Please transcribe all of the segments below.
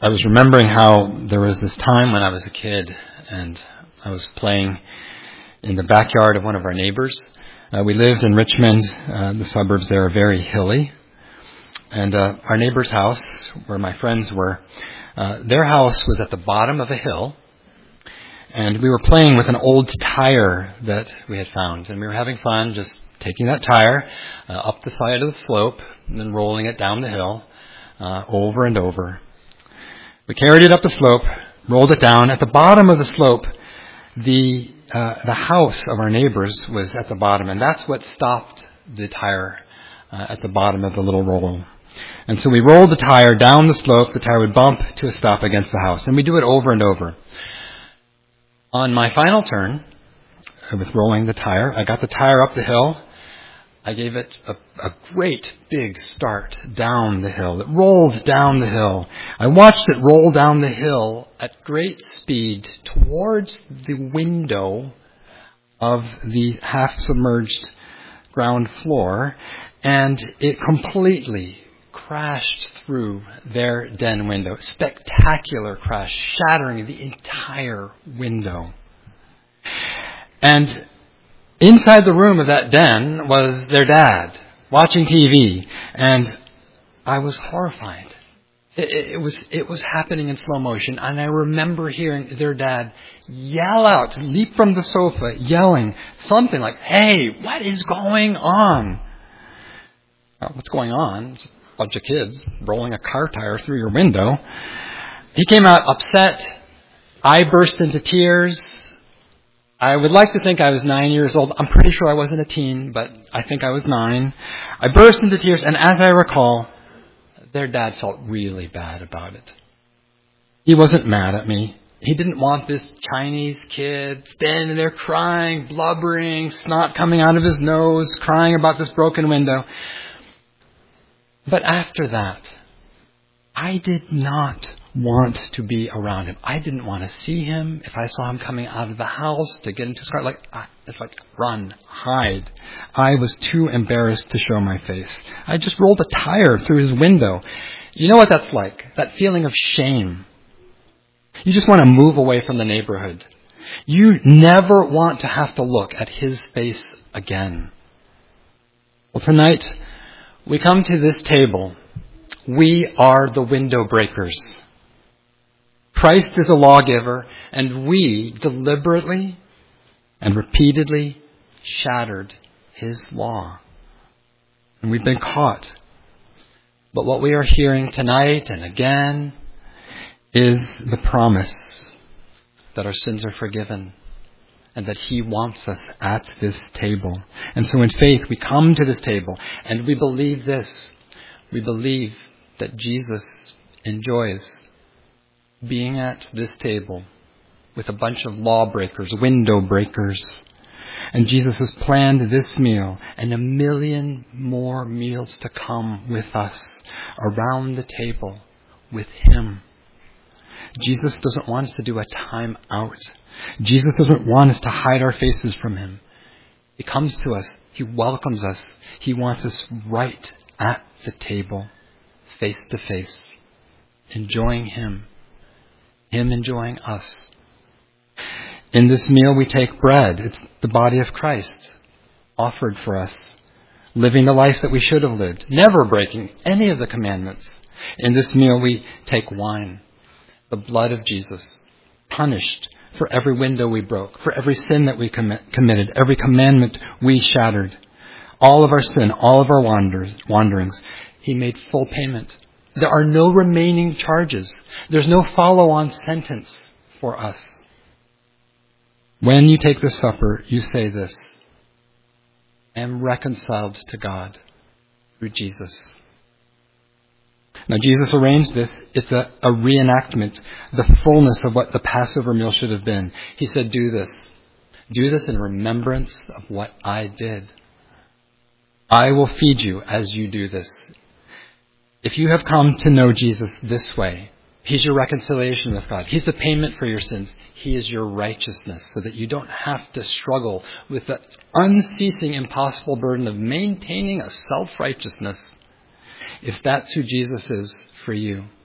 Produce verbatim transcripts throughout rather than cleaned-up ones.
I was remembering how there was this time when I was a kid and I was playing in the backyard of one of our neighbors. Uh, we lived in Richmond. Uh, the suburbs there are very hilly. And uh, our neighbor's house, where my friends were, uh, their house was at the bottom of a hill. And we were playing with an old tire that we had found. And we were having fun just taking that tire uh, up the side of the slope and then rolling it down the hill uh, over and over. We carried it up the slope, rolled it down. At the bottom of the slope, the uh, the house of our neighbors was at the bottom, and that's what stopped the tire uh, at the bottom of the little roll. And so we rolled the tire down the slope. The tire would bump to a stop against the house, and we do it over and over. On my final turn, with rolling the tire, I got the tire up the hill. I gave it a, a great big start down the hill. It rolled down the hill. I watched it roll down the hill at great speed towards the window of the half-submerged ground floor, and it completely crashed through their den window. Spectacular crash, shattering the entire window. And inside the room of that den was their dad, watching T V, and I was horrified. It, it, it was it was happening in slow motion, and I remember hearing their dad yell out, leap from the sofa, yelling something like, "Hey, what is going on?" Well, what's going on? Just a bunch of kids rolling a car tire through your window. He came out upset. I burst into tears. I would like to think I was nine years old. I'm pretty sure I wasn't a teen, but I think I was nine. I burst into tears, and as I recall, their dad felt really bad about it. He wasn't mad at me. He didn't want this Chinese kid standing there crying, blubbering, snot coming out of his nose, crying about this broken window. But after that, I did not want to be around him. I didn't want to see him. If I saw him coming out of the house to get into his car, like, it's like, run, hide. I was too embarrassed to show my face. I just rolled a tire through his window. You know what that's like? That feeling of shame. You just want to move away from the neighborhood. You never want to have to look at his face again. Well, tonight, we come to this table. We are the window breakers. Christ is a lawgiver, and we deliberately and repeatedly shattered his law. And we've been caught. But what we are hearing tonight and again is the promise that our sins are forgiven and that he wants us at this table. And so in faith, we come to this table and we believe this. We believe that Jesus enjoys being at this table with a bunch of lawbreakers, window breakers. And Jesus has planned this meal and a million more meals to come with us around the table with him. Jesus doesn't want us to do a time out. Jesus doesn't want us to hide our faces from him. He comes to us. He welcomes us. He wants us right at the table, face to face, enjoying him. Him enjoying us. In this meal we take bread. It's the body of Christ offered for us. Living the life that we should have lived. Never breaking any of the commandments. In this meal we take wine. The blood of Jesus. Punished for every window we broke. For every sin that we commit, committed. Every commandment we shattered. All of our sin. All of our wanders, wanderings. He made full payment. There are no remaining charges. There's no follow-on sentence for us. When you take the supper, you say this: I am reconciled to God through Jesus. Now, Jesus arranged this. It's a, a reenactment, the fullness of what the Passover meal should have been. He said, do this. Do this in remembrance of what I did. I will feed you as you do this. If you have come to know Jesus this way, he's your reconciliation with God. He's the payment for your sins. He is your righteousness so that you don't have to struggle with the unceasing, impossible burden of maintaining a self-righteousness. If that's who Jesus is for you,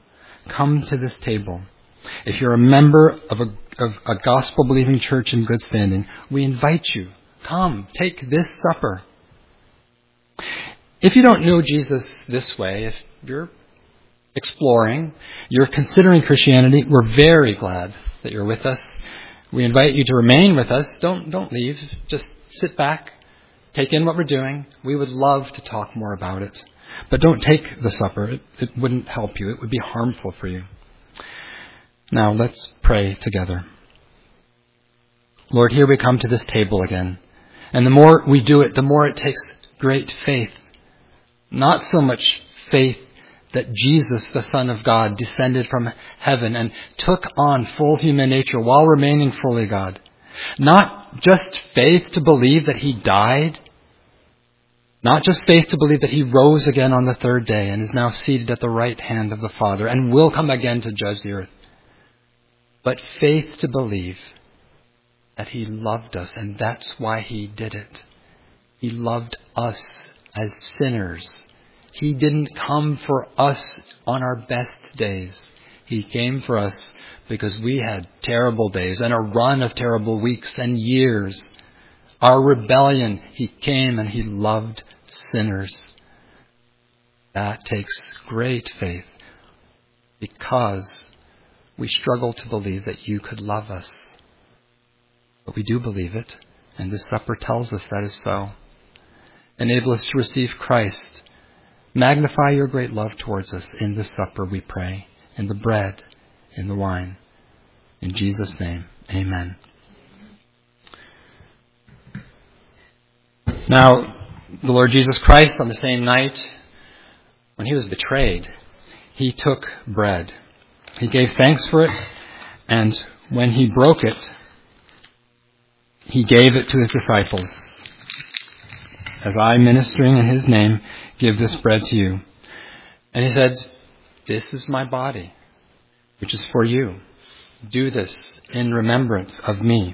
come to this table. If you're a member of a, of a gospel-believing church in good standing, we invite you. Come, take this supper. If you don't know Jesus this way, if you're exploring, you're considering Christianity, we're very glad that you're with us. We invite you to remain with us. Don't, don't leave. Just sit back, take in what we're doing. We would love to talk more about it. But don't take the supper. It, it wouldn't help you. It would be harmful for you. Now let's pray together. Lord, here we come to this table again. And the more we do it, the more it takes great faith. Not so much faith that Jesus, the Son of God, descended from heaven and took on full human nature while remaining fully God. Not just faith to believe that he died. Not just faith to believe that he rose again on the third day and is now seated at the right hand of the Father and will come again to judge the earth. But faith to believe that he loved us, and that's why he did it. He loved us as sinners. He didn't come for us on our best days. He came for us because we had terrible days and a run of terrible weeks and years. Our rebellion, he came and he loved sinners. That takes great faith because we struggle to believe that you could love us. But we do believe it, and this supper tells us that is so. Enable us to receive Christ. Magnify your great love towards us in this supper, we pray, in the bread, in the wine. In Jesus' name, amen. Now, the Lord Jesus Christ, on the same night when he was betrayed, he took bread. He gave thanks for it, and when he broke it, he gave it to his disciples. As I, ministering in his name, give this bread to you. And he said, this is my body, which is for you. Do this in remembrance of me.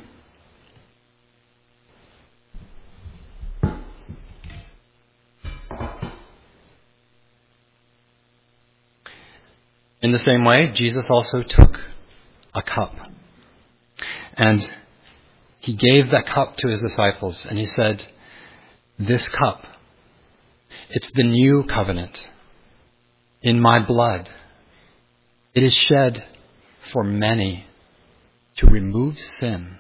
In the same way, Jesus also took a cup. And he gave that cup to his disciples. And he said, this cup, it's the new covenant in my blood. It is shed for many to remove sin.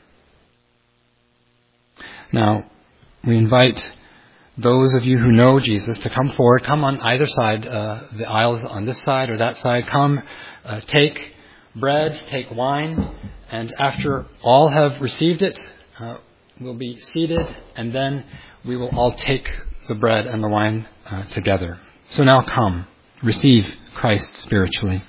Now, we invite those of you who know Jesus to come forward. Come on either side, uh, the aisles on this side or that side. Come, uh, take bread, take wine, and after all have received it, uh, we'll be seated, and then we will all take the bread and the wine uh, together. So now come, receive Christ spiritually.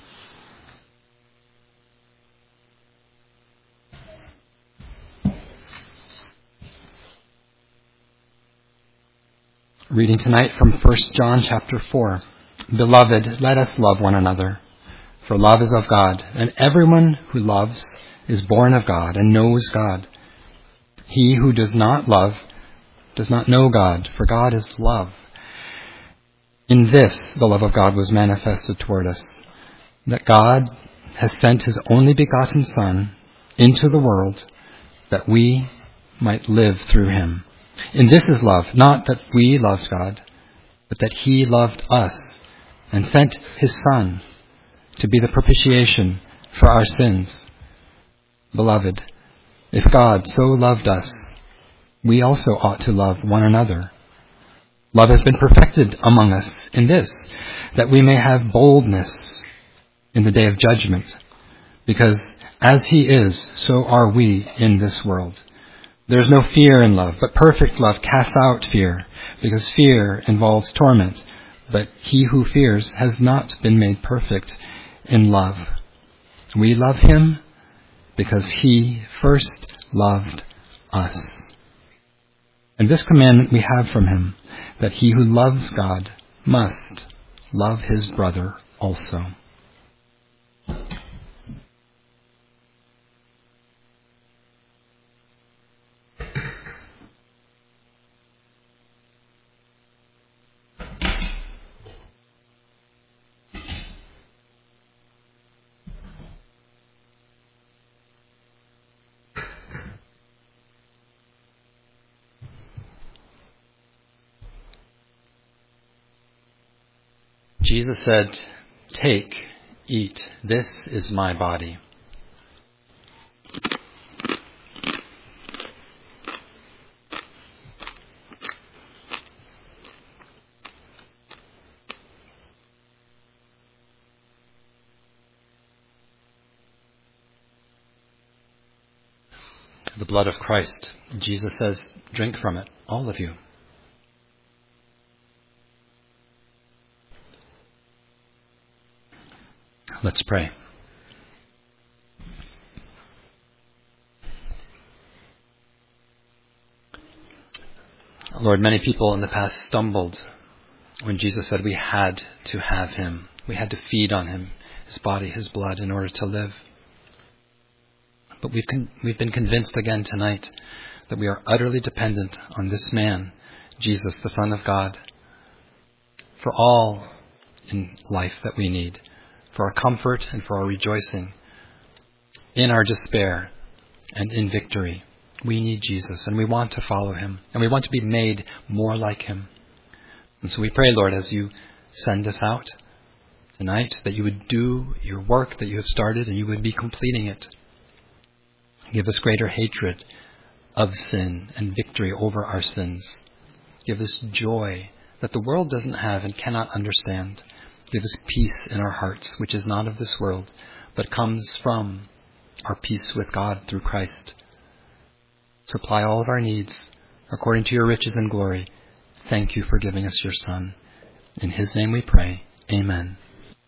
Reading tonight from First John chapter four. Beloved, let us love one another, for love is of God, and everyone who loves is born of God and knows God. He who does not love does not know God, for God is love. In this the love of God was manifested toward us, that God has sent his only begotten Son into the world that we might live through him. And this is love, not that we loved God, but that he loved us and sent his Son to be the propitiation for our sins. Beloved, if God so loved us, we also ought to love one another. Love has been perfected among us in this, that we may have boldness in the day of judgment, because as he is, so are we in this world. There is no fear in love, but perfect love casts out fear, because fear involves torment. But he who fears has not been made perfect in love. We love him because he first loved us. And this commandment we have from him, that he who loves God must love his brother also. Jesus said, "Take, eat, this is my body." The blood of Christ. Jesus says, "Drink from it, all of you." Let's pray. Lord, many people in the past stumbled when Jesus said we had to have him. We had to feed on him, his body, his blood, in order to live. But we've con- we've been convinced again tonight that we are utterly dependent on this man, Jesus, the Son of God, for all in life that we need, for our comfort and for our rejoicing, in our despair and in victory. We need Jesus, and we want to follow him, and we want to be made more like him. And so we pray, Lord, as you send us out tonight, that you would do your work that you have started, and you would be completing it. Give us greater hatred of sin and victory over our sins. Give us joy that the world doesn't have and cannot understand. Give us peace in our hearts, which is not of this world, but comes from our peace with God through Christ. Supply all of our needs according to your riches and glory. Thank you for giving us your Son. In his name we pray. Amen.